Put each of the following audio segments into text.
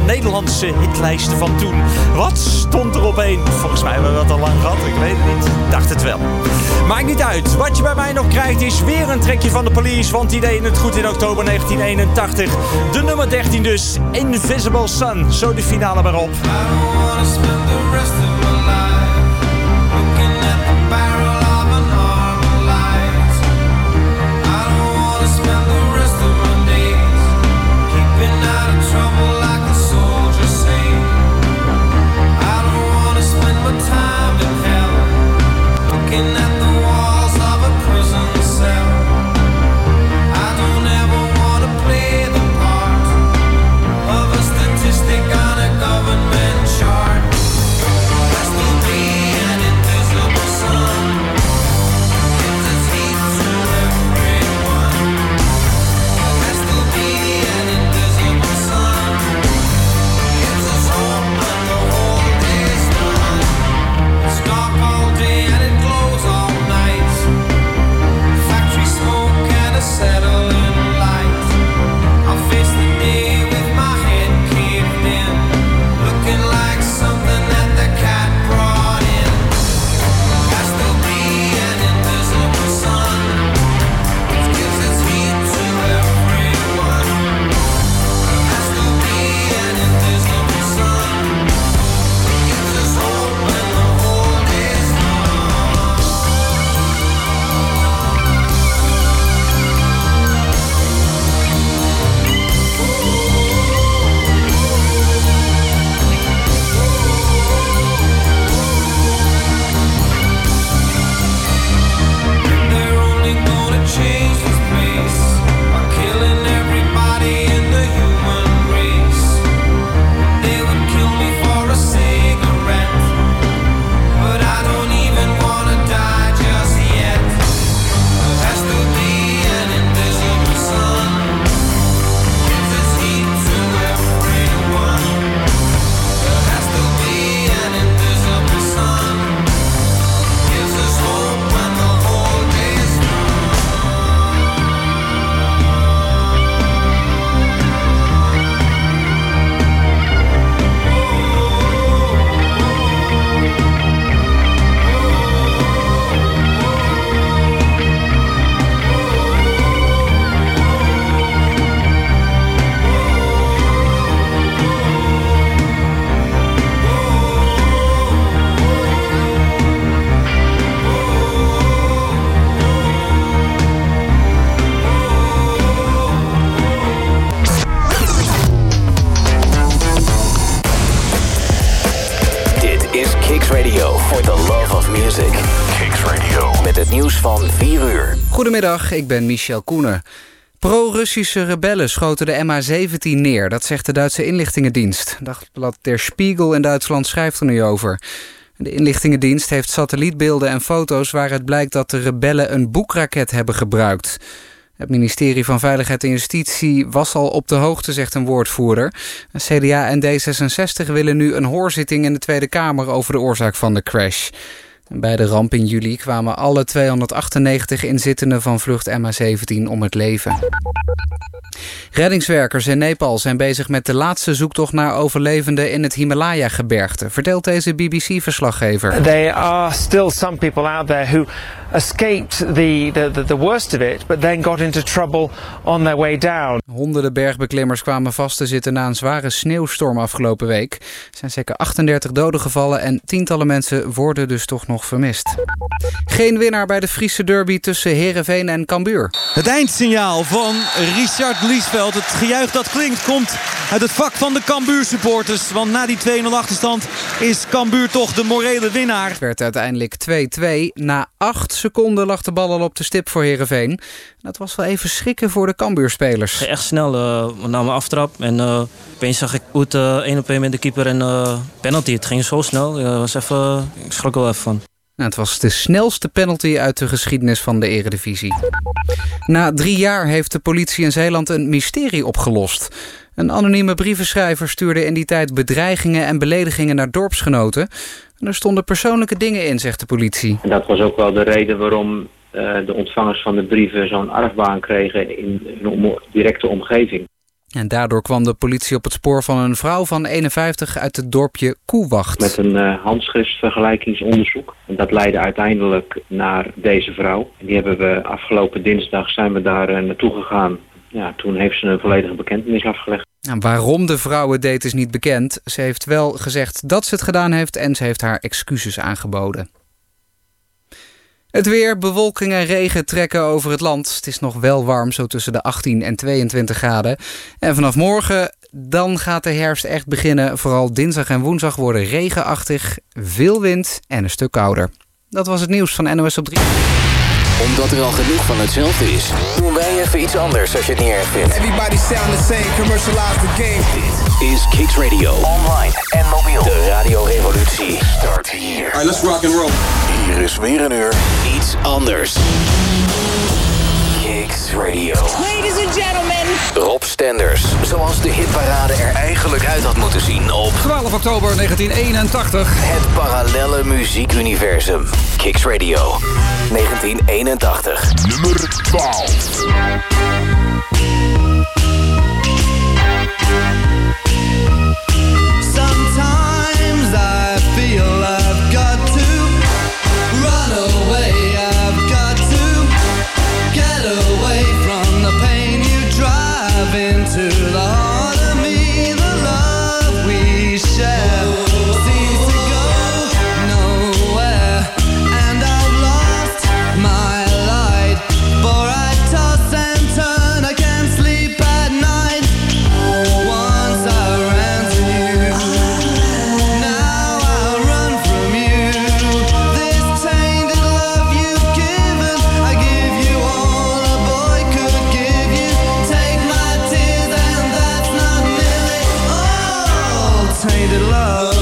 Nederlandse hitlijsten van toen. Wat stond er op 1? Volgens mij hebben we dat al lang gehad, ik weet het niet. Dacht het wel. Maakt niet uit. Wat je bij mij nog krijgt is weer een trekje van de Police, want die deden het goed in oktober 1981. De nummer 13 dus, Invisible Sun. Zo de finale maar op. van 4 uur. Goedemiddag, ik ben Michel Koenen. Pro-Russische rebellen schoten de MH17 neer. Dat zegt de Duitse inlichtingendienst. Dagblad Der Spiegel in Duitsland schrijft er nu over. De inlichtingendienst heeft satellietbeelden en foto's waaruit blijkt dat de rebellen een boekraket hebben gebruikt. Het ministerie van Veiligheid en Justitie was al op de hoogte, zegt een woordvoerder. CDA en D66 willen nu een hoorzitting in de Tweede Kamer over de oorzaak van de crash. Bij de ramp in juli kwamen alle 298 inzittenden van vlucht MH17 om het leven. Reddingswerkers in Nepal zijn bezig met de laatste zoektocht naar overlevenden in het Himalaya-gebergte, vertelt deze BBC-verslaggever. There are still some people out there who escaped the worst of it, but then got into trouble on their way down. Honderden bergbeklimmers kwamen vast te zitten na een zware sneeuwstorm afgelopen week. Er zijn zeker 38 doden gevallen en tientallen mensen worden dus toch nog vermist. Geen winnaar bij de Friese derby tussen Heerenveen en Cambuur. Het eindsignaal van Richard Liesveld. Het gejuich dat klinkt komt uit het vak van de Cambuur-supporters. Want na die 2-0 achterstand is Cambuur toch de morele winnaar. Het werd uiteindelijk 2-2. Na 8 seconden lag de bal al op de stip voor Heerenveen. Dat was wel even schrikken voor de Cambuur-spelers. Echt snel, na mijn aftrap. En opeens zag ik Oet 1-op-1 met de keeper en penalty. Het ging zo snel. Ik schrok er wel even van. Nou, het was de snelste penalty uit de geschiedenis van de Eredivisie. Na 3 jaar heeft de politie in Zeeland een mysterie opgelost. Een anonieme brievenschrijver stuurde in die tijd bedreigingen en beledigingen naar dorpsgenoten. En er stonden persoonlijke dingen in, zegt de politie. En dat was ook wel de reden waarom de ontvangers van de brieven zo'n argwaan kregen in hun directe omgeving. En daardoor kwam de politie op het spoor van een vrouw van 51 uit het dorpje Koewacht. Met een handschriftvergelijkingsonderzoek. En dat leidde uiteindelijk naar deze vrouw. En die hebben we afgelopen dinsdag zijn we daar naartoe gegaan. Ja, toen heeft ze een volledige bekentenis afgelegd. Nou, waarom de vrouw het deed is niet bekend. Ze heeft wel gezegd dat ze het gedaan heeft en ze heeft haar excuses aangeboden. Het weer, bewolking en regen trekken over het land. Het is nog wel warm, zo tussen de 18 en 22 graden. En vanaf morgen, dan gaat de herfst echt beginnen. Vooral dinsdag en woensdag worden regenachtig, veel wind en een stuk kouder. Dat was het nieuws van NOS op 3. Omdat er al genoeg van hetzelfde is, doen wij even iets anders als je het niet erg vindt. Everybody sound the same, commercialize the game. Dit is Kicks Radio. Online en mobiel. De radiorevolutie start hier. Alright, let's rock and roll. Hier is weer een uur iets anders. Kicks Radio. Ladies and gentlemen. Rob Stenders. Zoals de hitparade er eigenlijk uit had moeten zien op 12 oktober 1981. het parallelle muziekuniversum. Kicks Radio. 1981. Nummer 12. Sometimes I feel I've got to run away. I've got to get away from the pain you drive into the heart of me. The love we share seems to go nowhere, and I've lost my light. For I toss and turn, I can't sleep at night. Once I ran to you, now I run from you. This tainted love you've given, I give you all a boy could give you. Take my tears and that's not nearly all. Tainted love,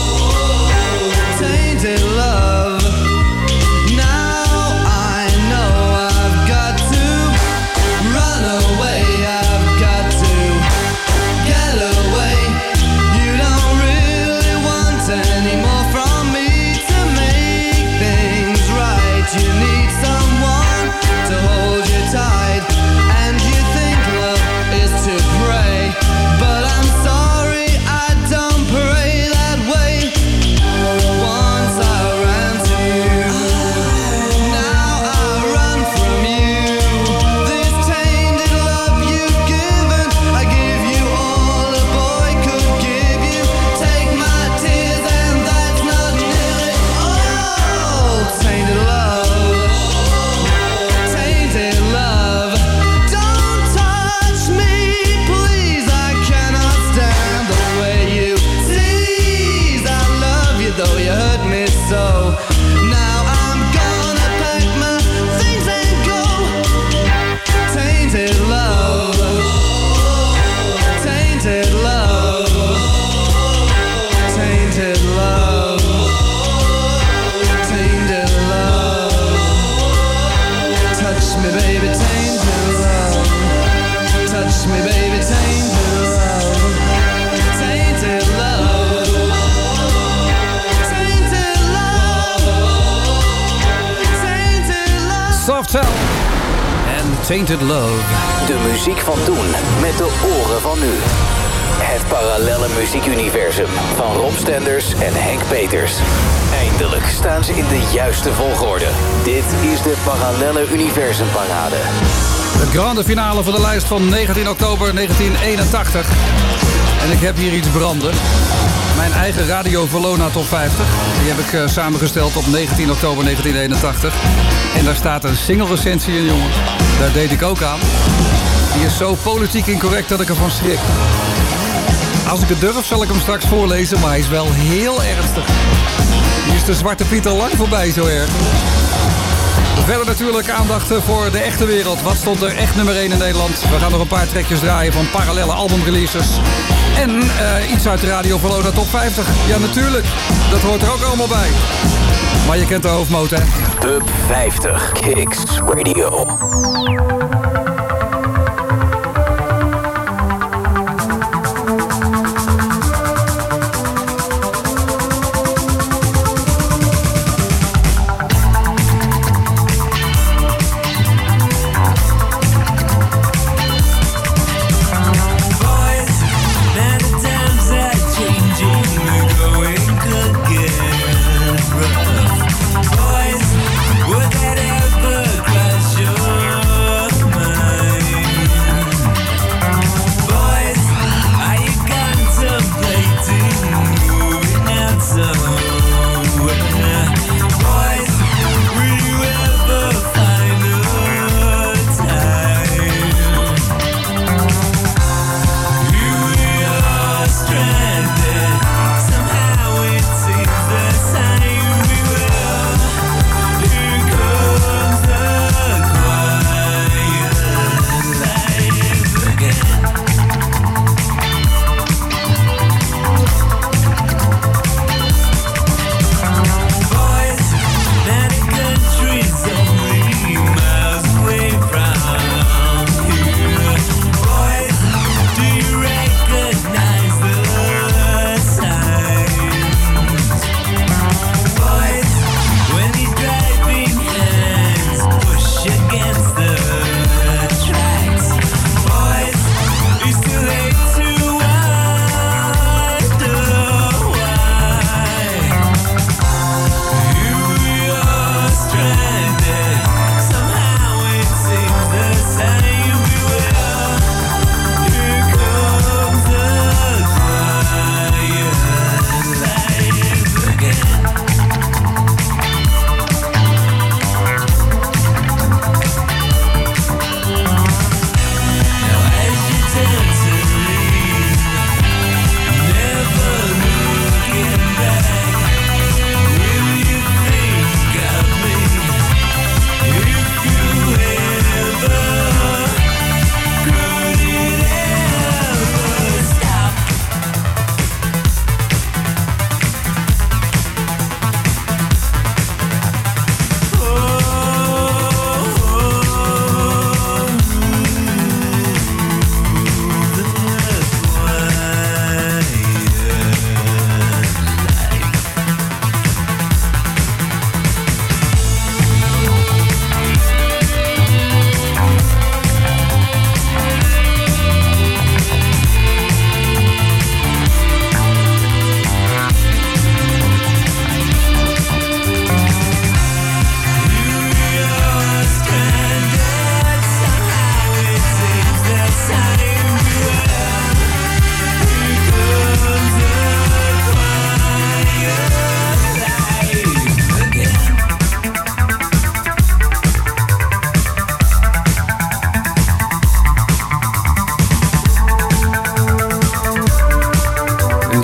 tainted love. Now I know I've got to run away. I've got to get away. You don't really want any more from me to make things right. You need someone to hold you tight, and you think love is to pray, but I'm sorry, I don't pray that way. Once I ran to you, now I run from you. This tainted love you've given, I give you all a boy could give you. Take my tears and that's not nearly all. Tainted love, tainted love. Don't touch me, please, I cannot stand the way you tease. I love you though you hurt me so. Now I'm gonna pack my things and go. Tainted love, tainted love, tainted love, tainted love. Touch me, baby, tainted love. Touch me, baby, tainted love. Tainted love. Tainted love. Tainted love. Softel en Tainted Love. de muziek van toen met de oren van nu. Het parallelle muziekuniversum van Rob Stenders en Henk Peters. Eindelijk staan ze in de juiste volgorde. Dit is de Parallelle Universumparade. De grande finale van de lijst van 19 oktober 1981. En ik heb hier iets branden. Mijn eigen Radio Valona Top 50. Die heb ik samengesteld op 19 oktober 1981. En daar staat een single recensie in, jongen. Daar deed ik ook aan. Die is zo politiek incorrect dat ik ervan schrik. Als ik het durf zal ik hem straks voorlezen, maar hij is wel heel ernstig. Hier is de Zwarte Piet al lang voorbij, zo erg. Verder natuurlijk aandacht voor de echte wereld. Wat stond er echt nummer 1 in Nederland? We gaan nog een paar trekjes draaien van parallelle albumreleases. En iets uit de Radio Valona Top 50. Ja, natuurlijk. Dat hoort er ook allemaal bij. Maar je kent de hoofdmoot, hè? Top 50 Kicks Radio. Oh,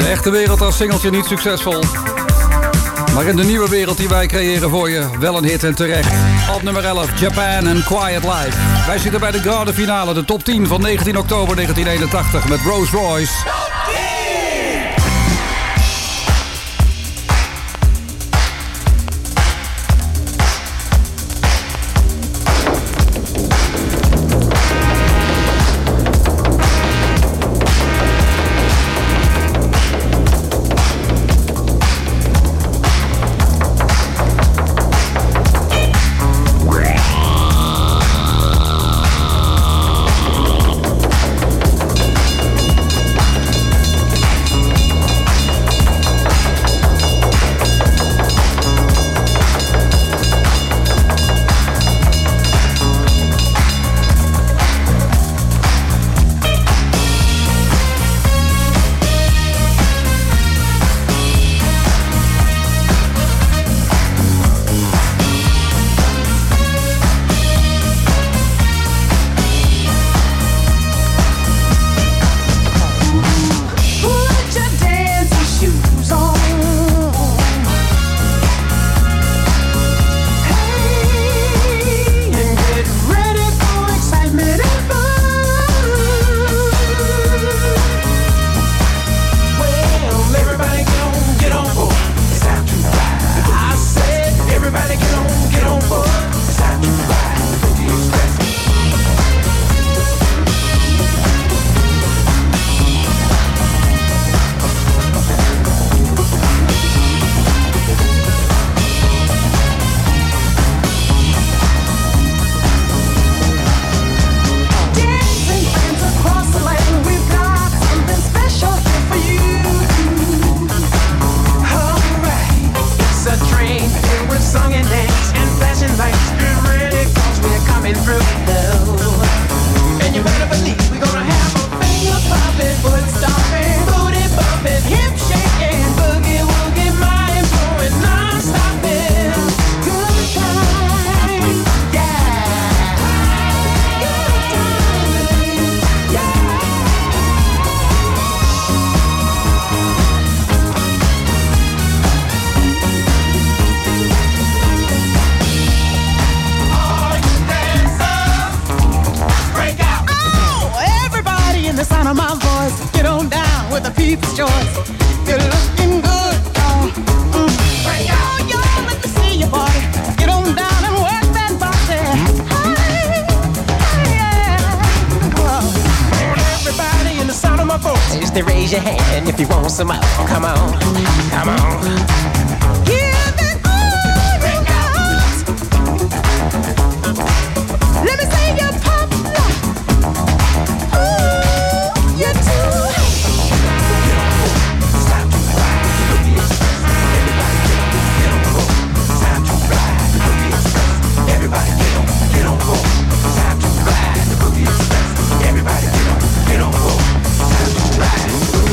echte wereld als singeltje niet succesvol. Maar in de nieuwe wereld die wij creëren voor je, wel een hit en terecht. Op nummer 11, Japan and Quiet Life. Wij zitten bij de Garde finale, de top 10 van 19 oktober 1981 met Rolls Royce. Raise your hand if you want some more. Come on, come on. Give it all you got. Let me see you pop lock. Ooh, you're too everybody get on board. Time to ride the Boogie Express. Everybody get on board. Time to ride.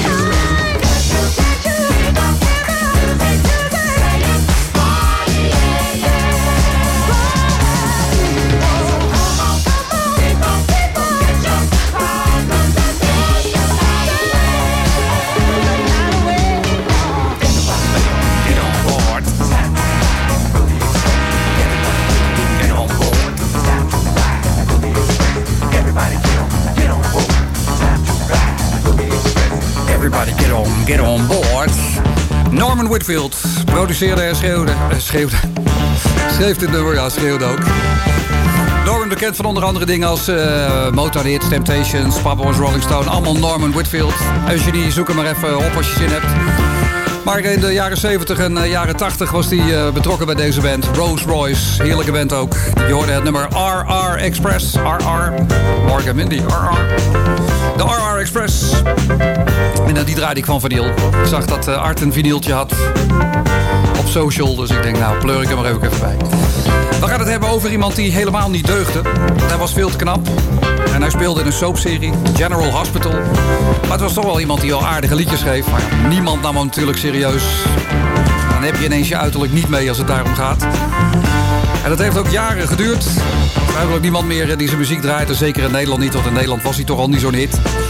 Get on board. Norman Whitfield produceerde en schreef het nummer, ja, schreeuwde ook. Norman bekend van onder andere dingen als Motorhead, Temptations, Papa Was Rolling Stone. Allemaal Norman Whitfield. Eugenie, zoek hem maar even op als je zin hebt. Maar in de jaren 70 en jaren 80 was hij betrokken bij deze band. Rolls Royce, heerlijke band ook. Je hoorde het nummer RR Express. RR, Morgan Mindy, RR. De RR Express. En die draaide ik van vinyl. Ik zag dat Art een vinyltje had op social. Dus ik denk, nou, pleur ik er maar even bij. We gaan het hebben over iemand die helemaal niet deugde. Hij was veel te knap. En hij speelde in een soapserie, General Hospital. Maar het was toch wel iemand die wel aardige liedjes schreef. Maar niemand nam hem natuurlijk serieus. Dan heb je ineens je uiterlijk niet mee als het daarom gaat. En dat heeft ook jaren geduurd. Er is eigenlijk niemand meer die zijn muziek draait. En zeker in Nederland niet, want in Nederland was hij toch al niet zo'n hit. En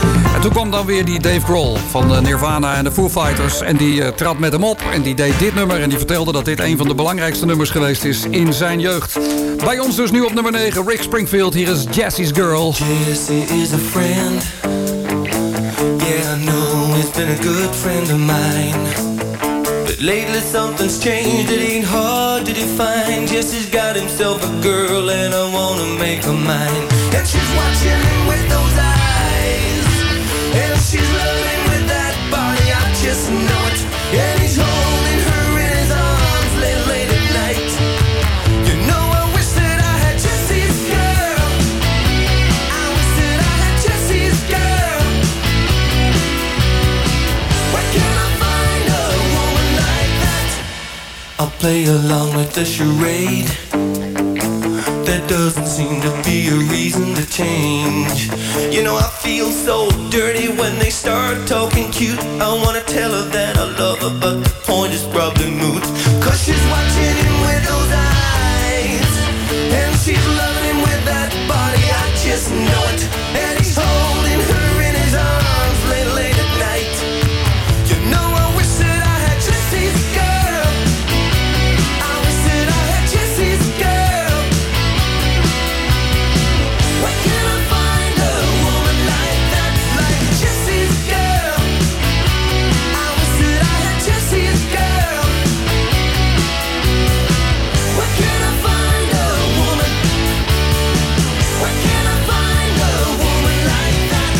toen kwam dan weer die Dave Grohl van Nirvana en de Foo Fighters. En die trad met hem op en die deed dit nummer. En die vertelde dat dit een van de belangrijkste nummers geweest is in zijn jeugd. Bij ons dus nu op nummer 9, Rick Springfield. Hier is Jesse's Girl. Jesse is a friend. Yeah, I know he's been a good friend of mine. But lately something's changed, it ain't hard to define. Jesse's got himself a girl and I wanna make her mine. And she's watching him with those eyes, and she's loving with that body, I just know it. And he's holding her in his arms late at night. You know I wish that I had Jesse's girl. I wish that I had Jesse's girl. Where can I find a woman like that? I'll play along with the charade. There doesn't seem to be a reason to change. You know I feel so dirty when they start talking cute. I wanna tell her that I love her, but the point is probably moot. 'Cause she's watching him with those eyes, and she's loving him with that body, I just know it. And he's holding her in his arms late at night. You know I wish that I had Jesse's girl. I wish that I had Jesse's girl. Where can I find a woman like that, like Jesse's girl? I wish that I had Jesse's girl. Where can I find a woman? Where can I find a woman like that?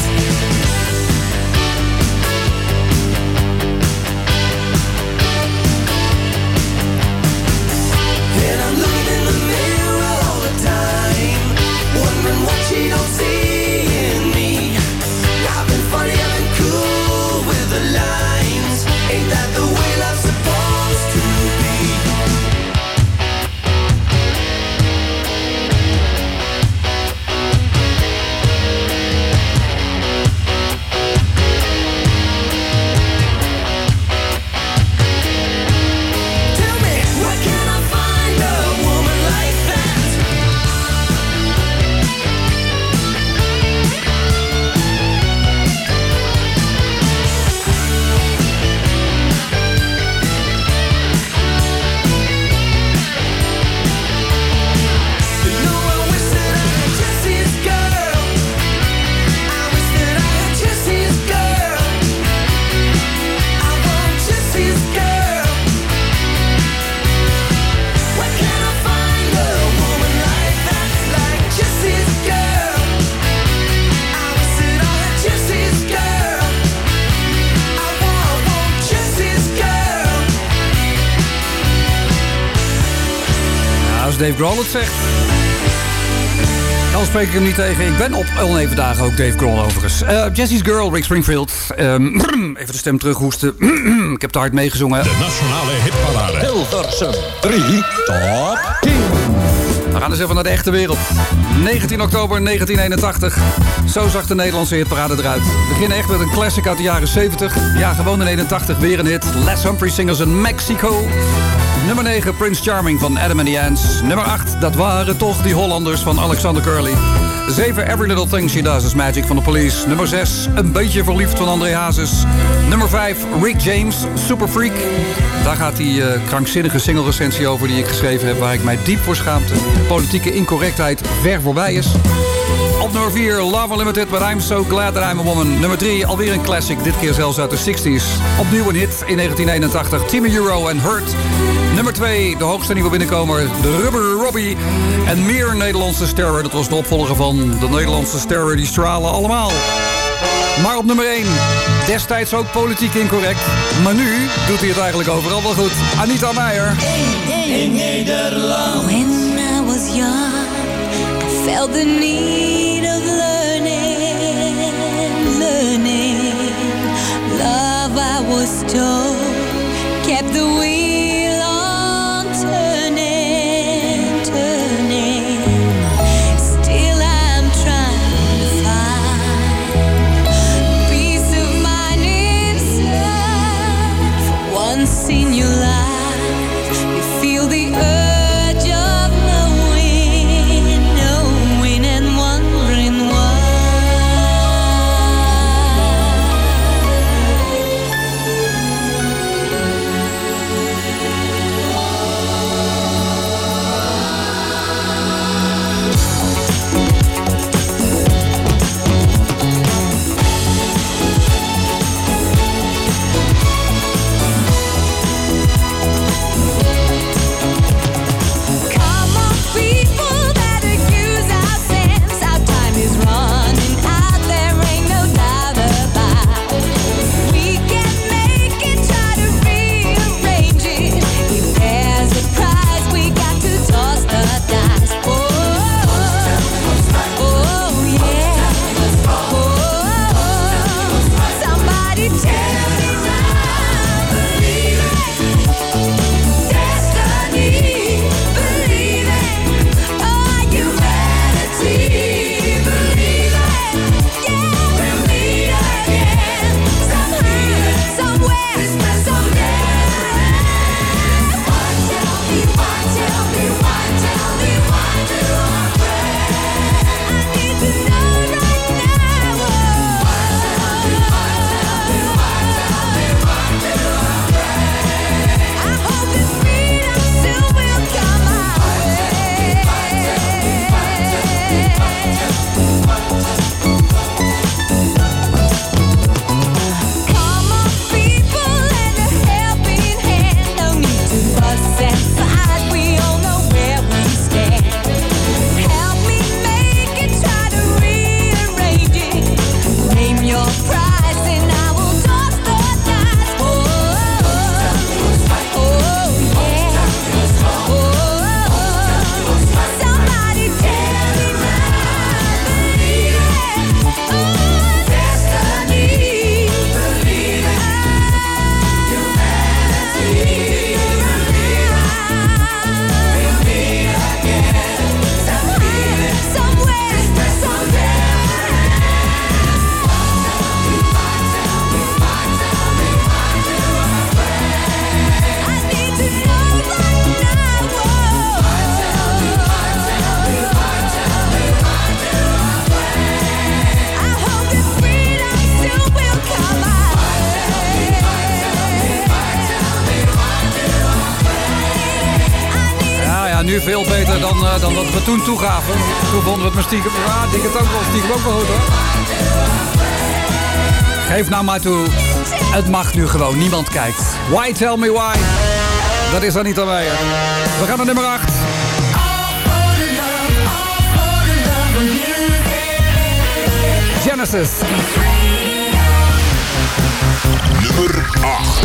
And I'm looking in the mirror all the time, wondering what she don't see in me. I've been funny, I've been cool with the lines. Ain't that the way love's supposed to be? Tell me, where can I find a woman like that? You know I wish that I had Jesse's girl. I wish that I had Jesse's girl. I want Jesse's girl. Where can I find a woman like that, like Jesse's girl? I wish that I had Jesse's girl. I want Jesse's girl. Nou, als Dave Grohl het zegt, dan spreek ik hem niet tegen. Ik ben op oneven dagen ook Dave Grohl overigens. Jesse's Girl, Rick Springfield. Even de stem terughoesten. Ik heb te hard meegezongen. De nationale hitparade. Hilversum 3 Top 10. We gaan eens even naar de echte wereld. 19 oktober 1981. Zo zag de Nederlandse hitparade eruit. We beginnen echt met een classic uit de jaren 70. Ja, gewoon in 81 weer een hit. Les Humphrey Singers in Mexico. Nummer 9, Prince Charming van Adam and the Ants. Nummer 8, dat waren toch die Hollanders van Alexander Curly. 7, Every Little Thing She Does is Magic van de Police. Nummer 6, Een Beetje Verliefd van André Hazes. Nummer 5, Rick James, Super Freak. Daar gaat die krankzinnige single-recensie over die ik geschreven heb, waar ik mij diep voor schaamte. Politieke incorrectheid ver voorbij is. Op nummer 4, Love Unlimited, But I'm So Glad That I'm a Woman. Nummer 3, alweer een classic, dit keer zelfs uit de 60s. Opnieuw een hit in 1981, Timmy Euro en Hurt. Nummer 2, de hoogste nieuwe binnenkomer, de Rubber Robbie. En meer Nederlandse sterren, dat was de opvolger van de Nederlandse sterren, die stralen allemaal. Maar op nummer 1, destijds ook politiek incorrect. Maar nu doet hij het eigenlijk overal wel goed. Anita Meijer. In Nederland. When I was young, I felt the need of learning. Love, I was told, kept the wheel on turning. Still I'm trying to find peace of mind inside. For once in your life, you feel the urge of knowing and wondering why. nu veel beter dan wat we toen toegaven. Toen vonden we het maar stiekem. Ja, ik denk het ook wel stiekem ook wel goed hoor. Geef nou maar toe. Het mag nu gewoon. Niemand kijkt. Why tell me why? Dat is Anita Meijer. We gaan naar nummer 8. Genesis. Nummer 8.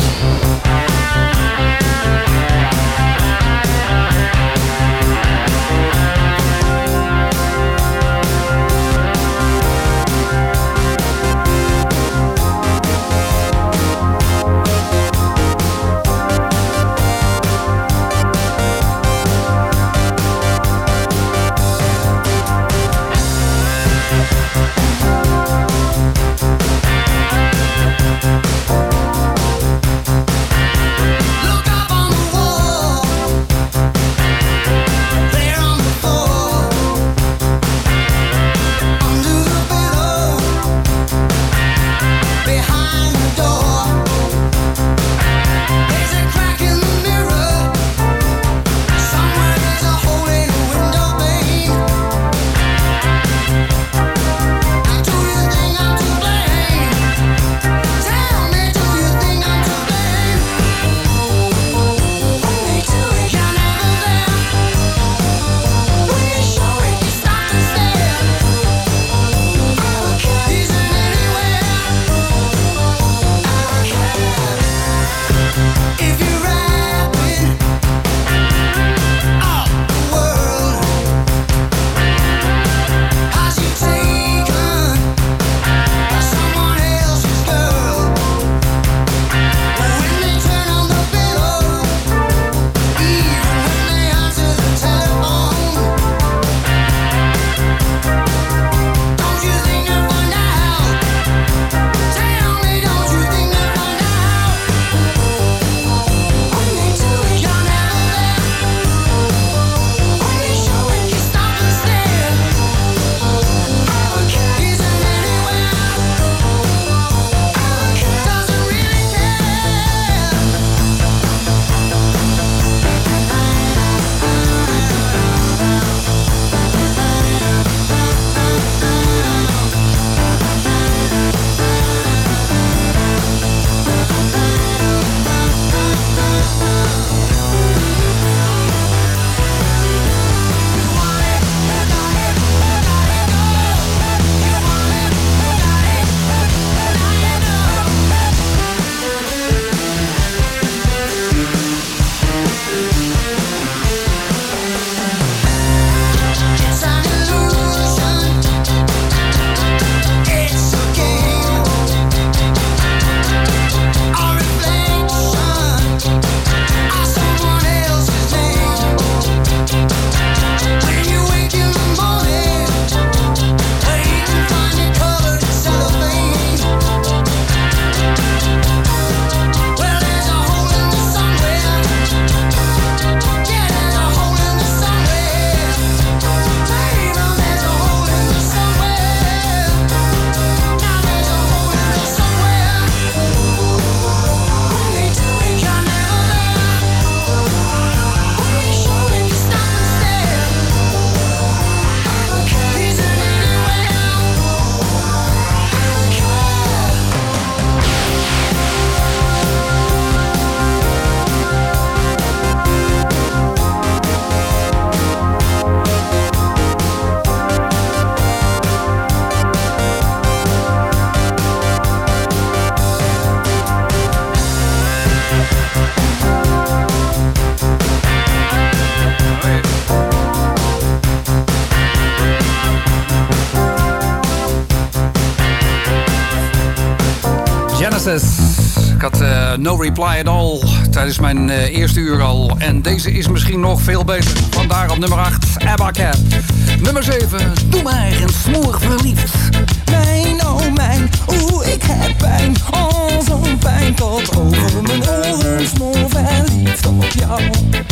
Ik had No Reply at All tijdens mijn eerste uur al. En deze is misschien nog veel beter. Vandaar op nummer 8, ABBA Cat. Nummer 7, Doe mij eigen smoor verliefd. Mijn, oh mijn, ik heb pijn. Oh, zo'n pijn tot over mijn oren. Smoor verliefd op jou.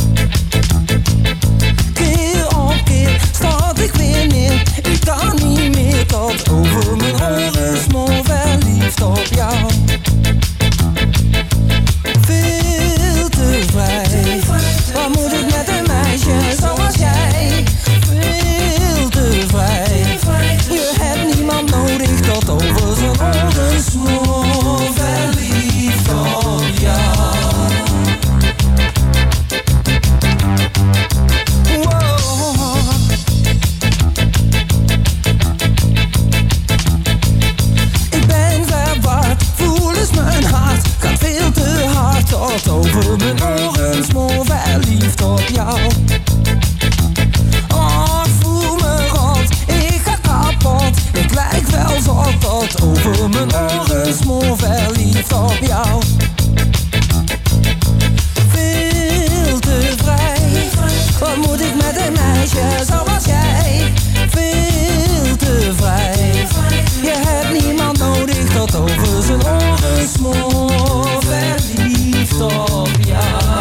Keer op keer stort ik weer neer. Ik kan niet meer tot over mijn oren. Smoor verliefd op jou. Veel te vrij. Wat moet ik met een meisje zoals tot over mijn oren, smoor verliefd op jou. Oh, ik voel me rot, ik ga kapot. Ik lijk wel zot tot over mijn oren, smoor verliefd op jou. Veel te vrij, wat moet ik met een meisje zoals jij? Veel te vrij, je hebt niemand nodig tot over zijn oren, smoor verliefd op jou.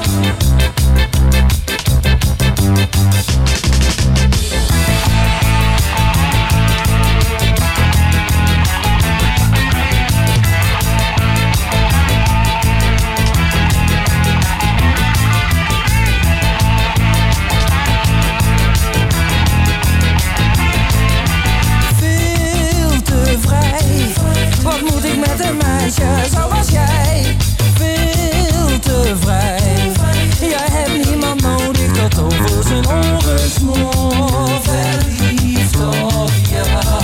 Wat moet ik met een meisje zoals jij? Veel te vrij. Jij hebt niemand nodig tot over zijn oren, smoor verliefd op jou.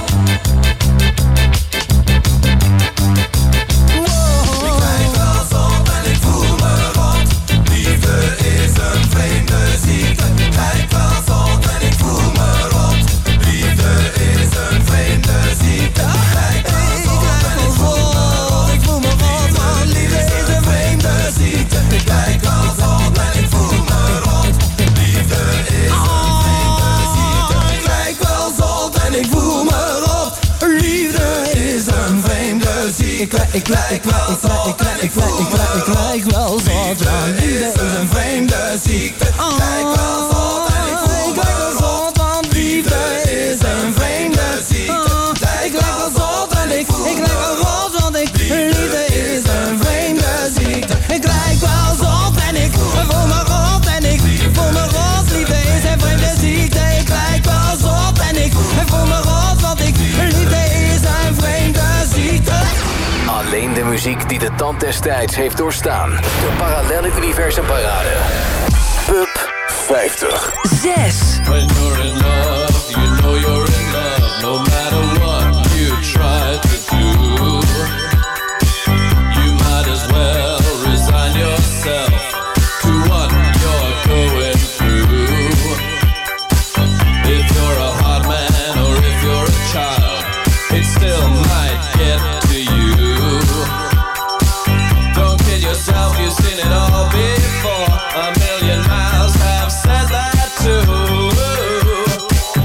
Ik lijk wel zot en ik voel me rot. Liefde is een vreemde ziekte. Ik lijk wel zot en ik voel me rot. Liefde is een vreemde ziekte. Ik lijk wel zot en ik voel me rot. Liefde is een vreemde ziekte. Ik lijk wel zot en ik voel me rot. Liefde is een vreemde ziekte. Ik lijk wel zot en ik voel me rot. Ik wel zot, want liefde is een vreemde ziekte. Ik lijk wel zot en ik voel me rot. Want liefde is een vreemde ziekte. Ik lijk wel zot en ik voel me rot. Want liefde is een vreemde ziekte. Ik lijk wel zot en ik voel me rot. En ik voel me rot. Liefde is een vreemde ziekte. Ik lijk wel zot en ik voel me rot. Want liefde is een vreemde ziekte. Alleen de muziek die de tand des tijds heeft doorstaan. De Parallelle Universum Parade. Pub 50. 6. When you're in love, you know you're in love. No matter what you try to do, you might as well resign yourself to what you're going through. If you're a hard man or if you're a child, it still might get to you. Don't kid yourself, you've seen it all before. A million miles have said that too.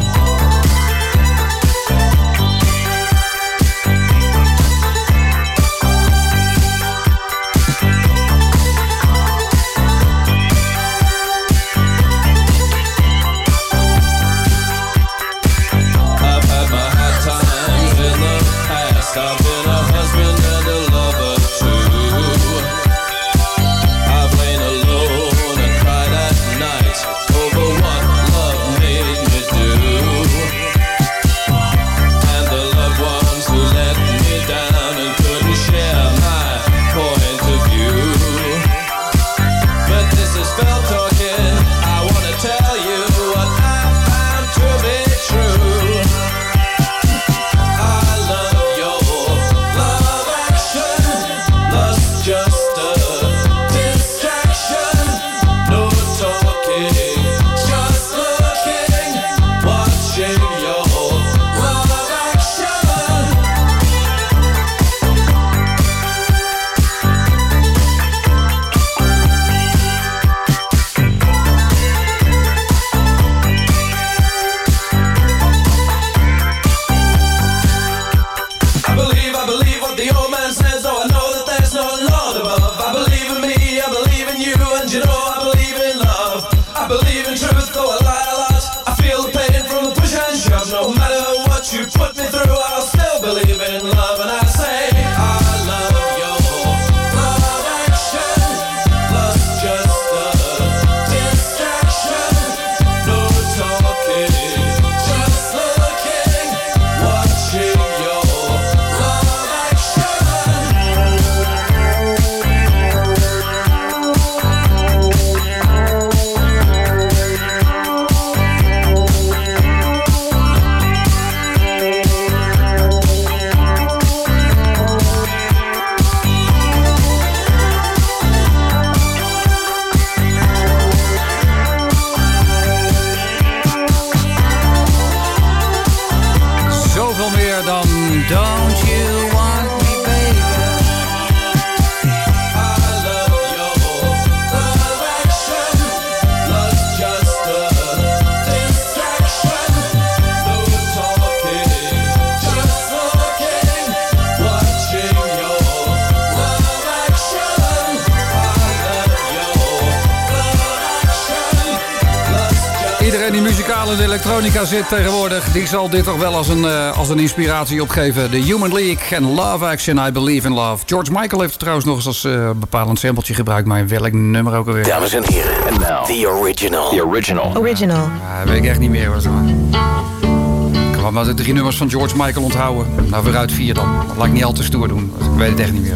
iedereen die muzikaal in de elektronica zit tegenwoordig, die zal dit toch wel als een inspiratie opgeven. The Human League en Love Action, I Believe in Love. George Michael heeft het trouwens nog eens als bepalend sampletje gebruikt, maar in welk nummer ook alweer? Dames en heren, and now, the original. The original. Original. Weet ik echt niet meer. Wat ik kan maar de 3 nummers van George Michael onthouden. Nou, vooruit 4 dan. Dat laat ik niet al te stoer doen. Ik weet het echt niet meer.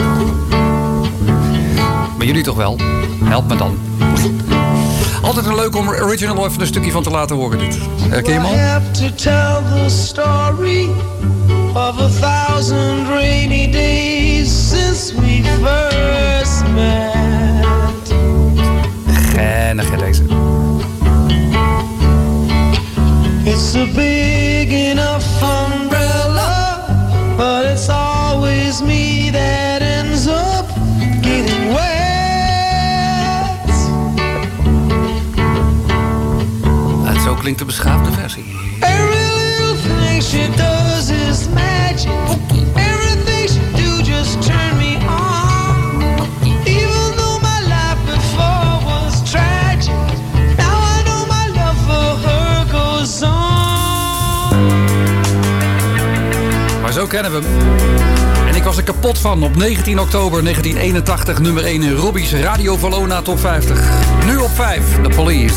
Maar jullie toch wel? Help me dan. Altijd een leuk om original even een stukje van te laten horen dit. Herken je hem al? I have to tell the story of 1,000 rainy days since we first met. Gennig deze. It's a big enough umbrella, but it's always me that ends up getting wet. Zo klinkt de beschaafde versie. Every little thing she does is magic. Everything she do just turn me on. Even though my life before was tragic, now I know my love for her goes on. Maar zo kennen we hem. En ik was er kapot van op 19 oktober 1981, nummer 1 in Robbie's Radio Valona Top 50. Nu op 5, The Police.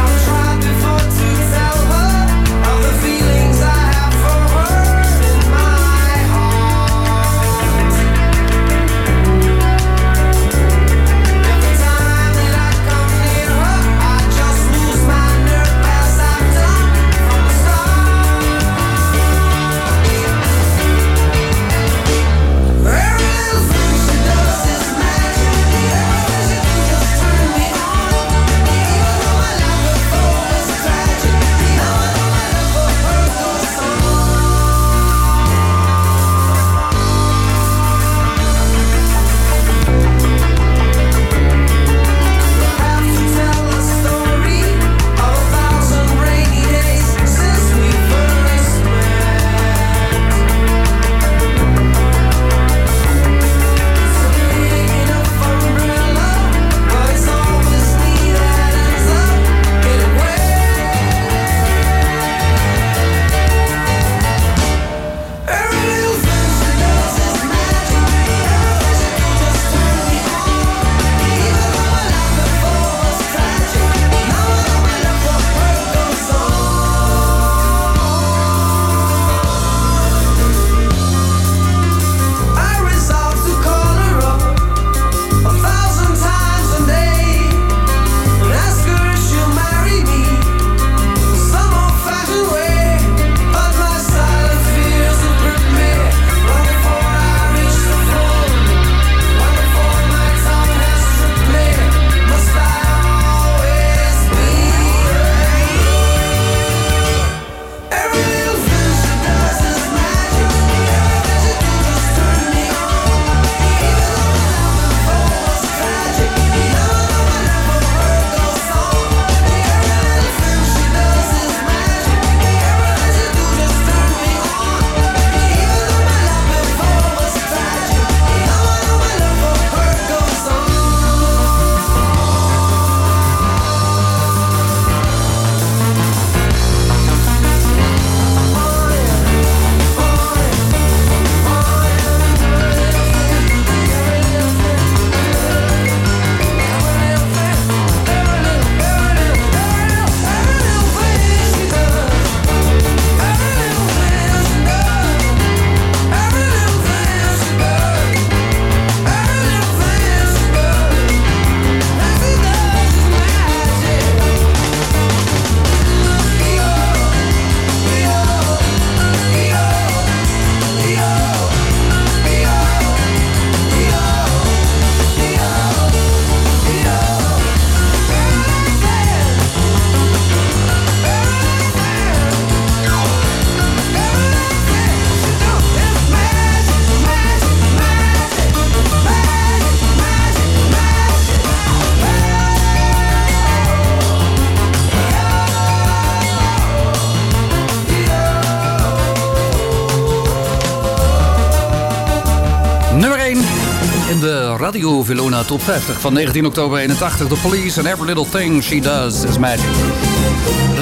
in de Radio Valona Top 50 van 19 oktober 81. The Police and Every Little Thing She Does Is Magic.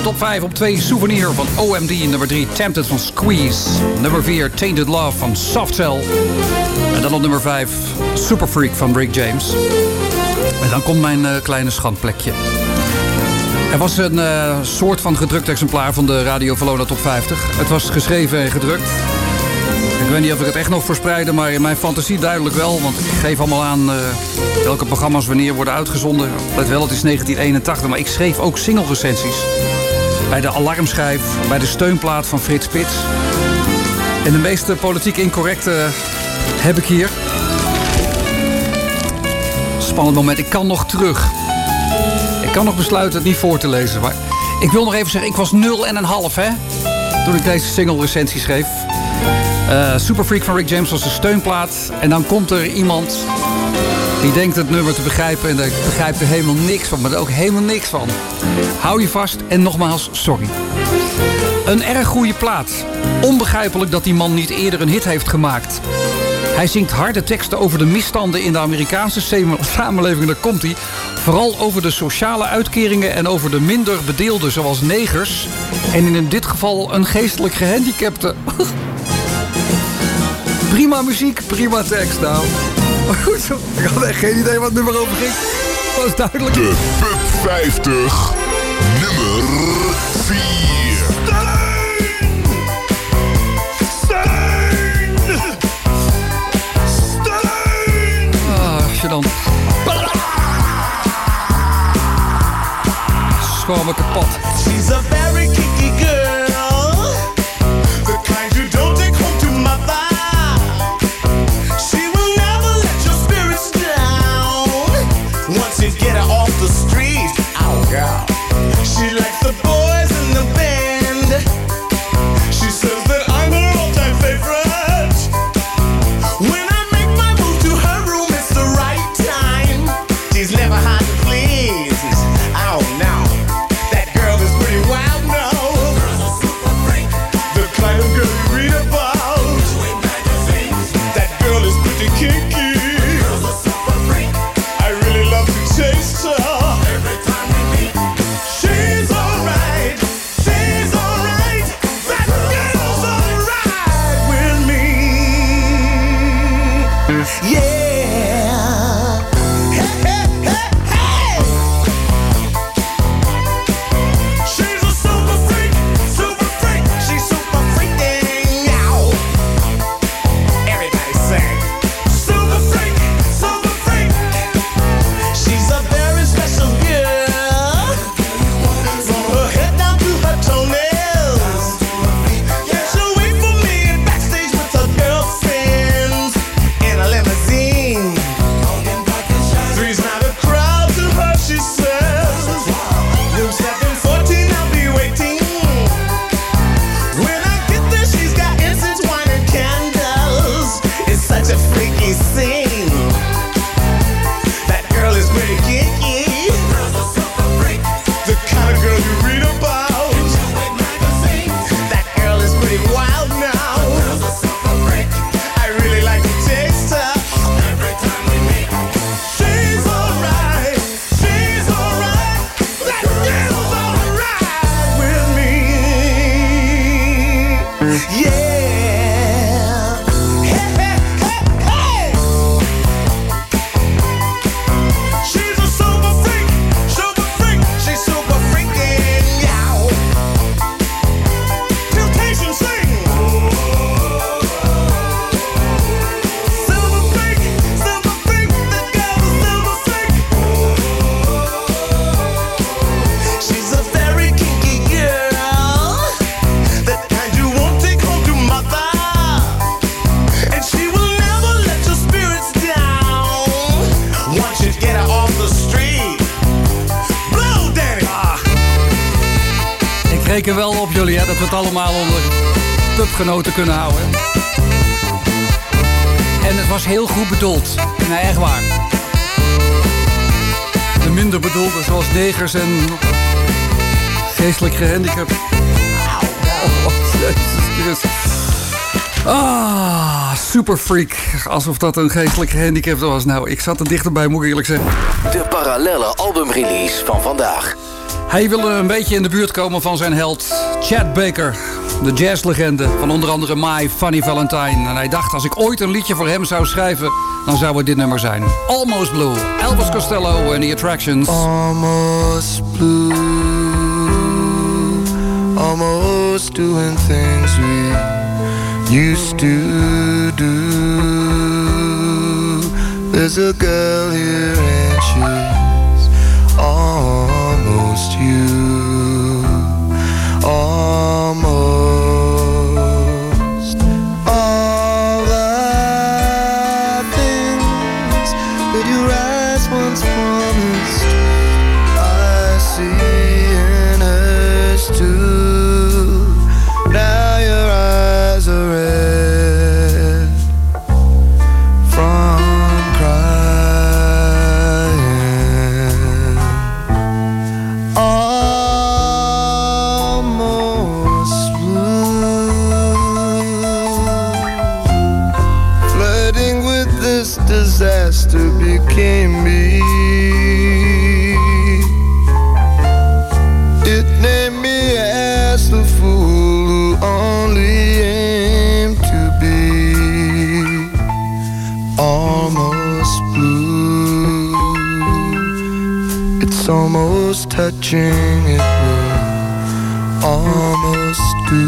top 5 op 2 Souvenir van OMD. Nummer 3 Tempted van Squeeze. Nummer 4 Tainted Love van Soft Cell. En dan op nummer 5 Super Freak van Rick James. En dan komt mijn kleine schandplekje. Er was een soort van gedrukt exemplaar van de Radio Valona Top 50. Het was geschreven en gedrukt. Ik weet niet of ik het echt nog verspreidde, maar in mijn fantasie duidelijk wel. Want ik geef allemaal aan welke programma's wanneer worden uitgezonden. Let wel, het is 1981, maar ik schreef ook single-recensies. Bij de Alarmschijf, bij de steunplaat van Frits Spits. En de meeste politiek incorrecte heb ik hier. Spannend moment, ik kan nog terug. Ik kan nog besluiten het niet voor te lezen. Maar ik wil nog even zeggen, ik was 0,5 hè. Toen ik deze single-recensie schreef. Super Freak van Rick James was de steunplaat. En dan komt er iemand die denkt het nummer te begrijpen. En daar begrijpt er helemaal niks van. Maar er ook helemaal niks van. Hou je vast en nogmaals, sorry. Een erg goede plaat. Onbegrijpelijk dat die man niet eerder een hit heeft gemaakt. Hij zingt harde teksten over de misstanden in de Amerikaanse samenleving. Daar komt hij. Vooral over de sociale uitkeringen en over de minder bedeelden zoals negers. En in dit geval een geestelijk gehandicapte. Prima muziek, prima tekst nou. Ik had echt geen idee wat het nummer over ging. Dat was duidelijk. De Top 50, nummer 4. Als je dan... Schoon me kapot. She's a very kinky girl, the kind you don't take home to mother. She will never let your spirits down once you get her off the street. Oh girl, she likes the boys in the band. She says that I'm her all-time favorite. When I make my move to her room, it's the right time. She's never hard to please. Oh no. Wild now, the kind of girl you read about. That girl is pretty kinky. I really love to taste her. She's alright, she's alright. That girl's alright with me. Yeah. Ik reken wel op jullie, hè, dat we het allemaal onder pubgenoten kunnen houden. En het was heel goed bedoeld. Nee, echt waar. De minder bedoelde, zoals negers en geestelijk gehandicapt. Oh, Jezus Christus. Super Freak. Alsof dat een geestelijk gehandicapt was. Nou, ik zat er dichterbij, moet ik eerlijk zeggen. De parallelle albumrelease van vandaag. Hij wil een beetje in de buurt komen van zijn held Chet Baker. De jazzlegende van onder andere My Funny Valentine. En hij dacht, als ik ooit een liedje voor hem zou schrijven, dan zou het dit nummer zijn. Almost Blue. Elvis Costello en The Attractions. Almost blue. Almost doing things we used to do. There's a girl here and she's almost you. Almost all the things that your eyes once promised, I see in hers too. Now your eyes are red from crying. Almost blue. Flirting with this disaster became me. It named me as the fool who only aimed to be almost blue. It's almost touching, it will almost do.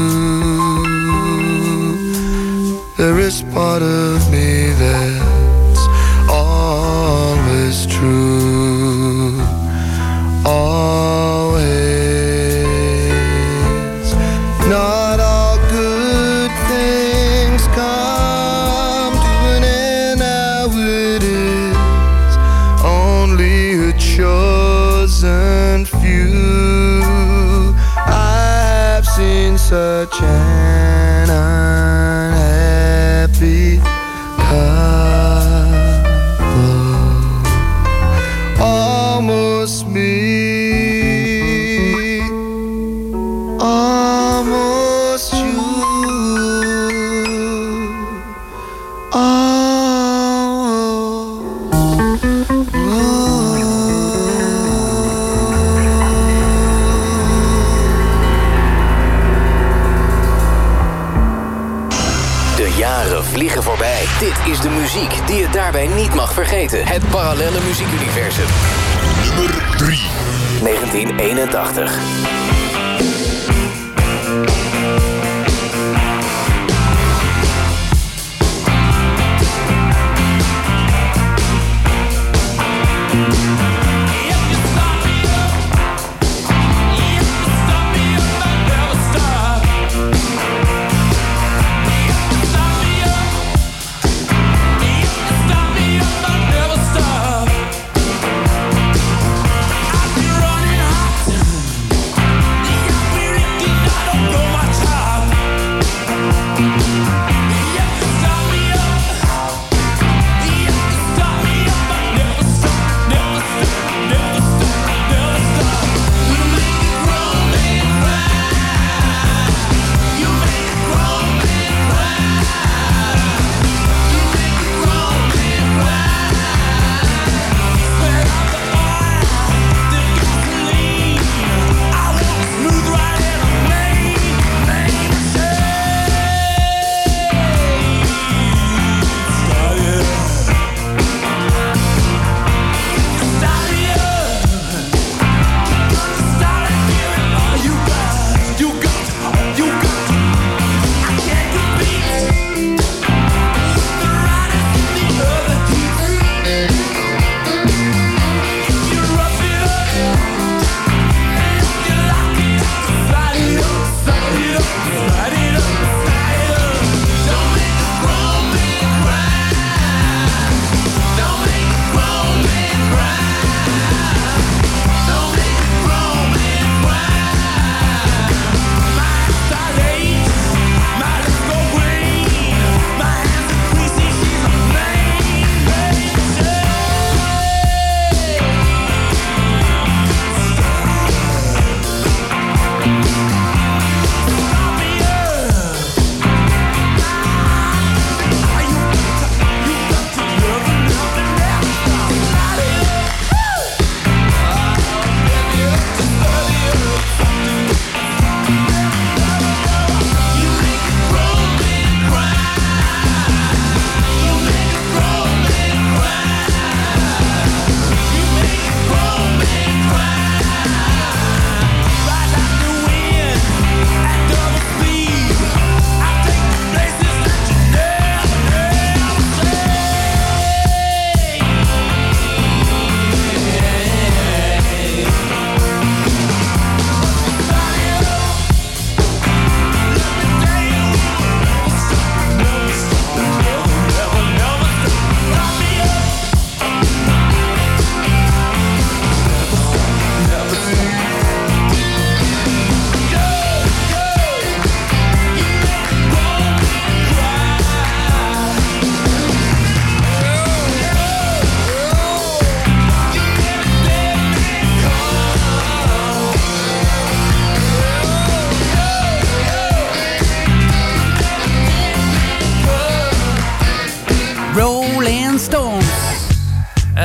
There is part of me that's always true. Always. Not all good things come to an end. Now it is only a chosen few. I've seen such an unhappy couple. Almost me. Almost you. De jaren vliegen voorbij. Dit is de muziek die je daarbij niet mag vergeten. Het parallelle muziekuniversum. Nummer 3. 1981. Running hot, yeah, we really did not know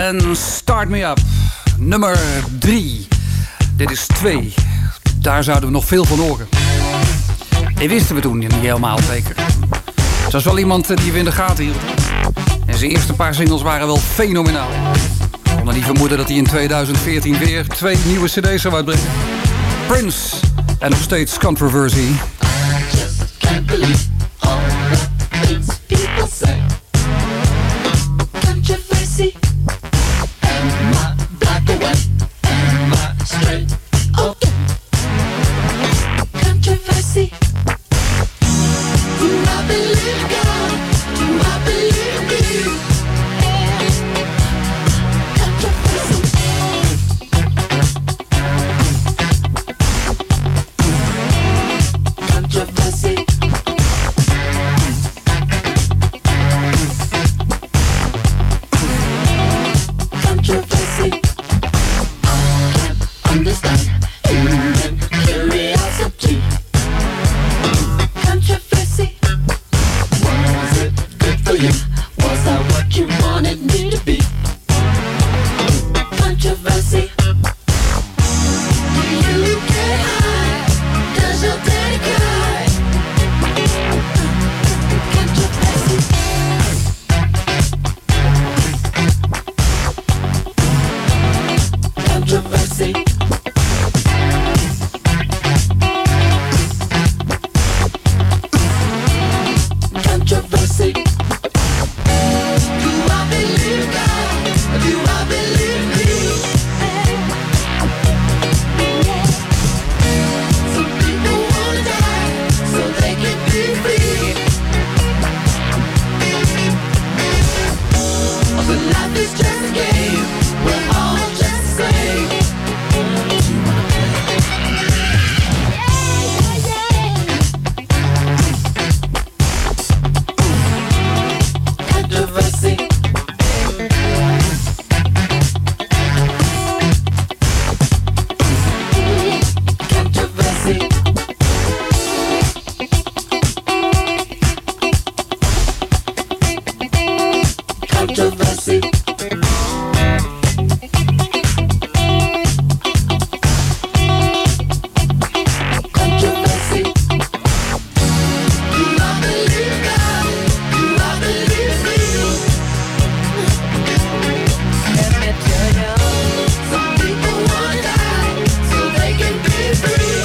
en Start Me Up. Nummer 3. Dit is 2. Daar zouden we nog veel van horen. Die wisten we toen niet helemaal zeker. Het was wel iemand die we in de gaten hielden. En zijn eerste paar singles waren wel fenomenaal. We konden niet vermoeden dat hij in 2014 weer 2 nieuwe cd's zou uitbrengen. Prince en nog steeds Controversy. Can't believe all the things people say. Controversy. Am I black or white? Am I straight or gay? Controversy. Do I believe God? Do I believe me? Controversy. Controversy. Controversy. I can't understand human curiosity. Controversy. Was it good for you? Was I what you wanted me to be? Controversy. Do you get high? Does your daddy cry? Controversy. Controversy. Controversy. Do I believe God? Do I believe me? Some people wanna die so they can be free. But life is just a game. We're all just the same. Controversy. Controversy. Controversy. Controversy. Do I believe God? Do I believe me? Let me tell you, some people wanna die so they can be free.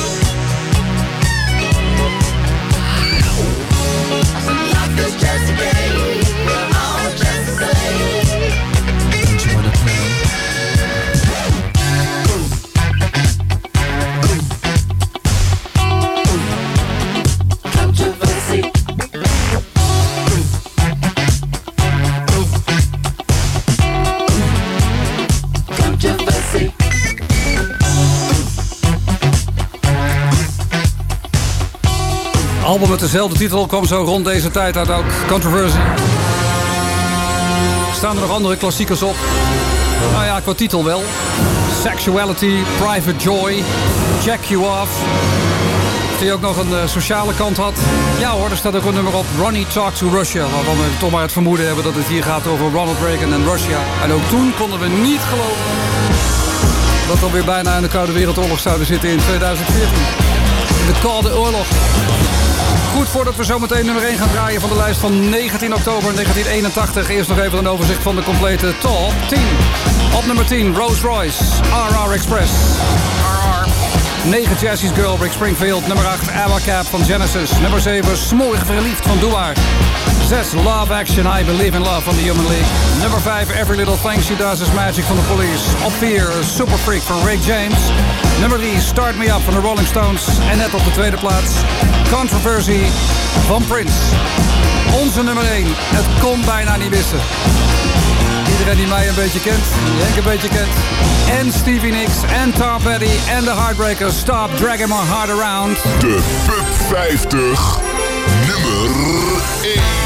Life is just a game. We're all just the same. Don't you wanna play? Controversy. Controversy. Album met dezelfde titel kwam zo rond deze tijd uit ook. Controversy. Staan er nog andere klassiekers op? Nou ja, qua titel wel. Sexuality, Private Joy, Jack You Off. Of die ook nog een sociale kant had. Ja hoor, er staat ook een nummer op. Ronnie Talk to Russia. Waarvan we toch maar het vermoeden hebben dat het hier gaat over Ronald Reagan en Russia. En ook toen konden we niet geloven dat we weer bijna in de Koude Wereldoorlog zouden zitten in 2014. In de Koude Oorlog. Goed, voordat we zo meteen nummer 1 gaan draaien van de lijst van 19 oktober 1981. Eerst nog even een overzicht van de complete top 10. Op nummer 10, Rolls Royce, RR Express. RR. 9, Jesse's Girl, Rick Springfield. Nummer 8, Abacab van Genesis. Nummer 7, Smorig Verliefd van Douar. 6, Love Action, I Believe in Love van The Human League. Nummer 5, Every Little Thing She Does Is Magic van The Police. Op 4, Super Freak van Rick James. Nummer 3, Start Me Up van de Rolling Stones. En net op de tweede plaats, Controversy van Prince. Onze nummer 1, het kon bijna niet missen. Iedereen die mij een beetje kent, die Henk een beetje kent. En Stevie Nicks, en Tom Petty, en de Heartbreakers. Stop Dragging My Heart Around. De Pub 50, nummer 1.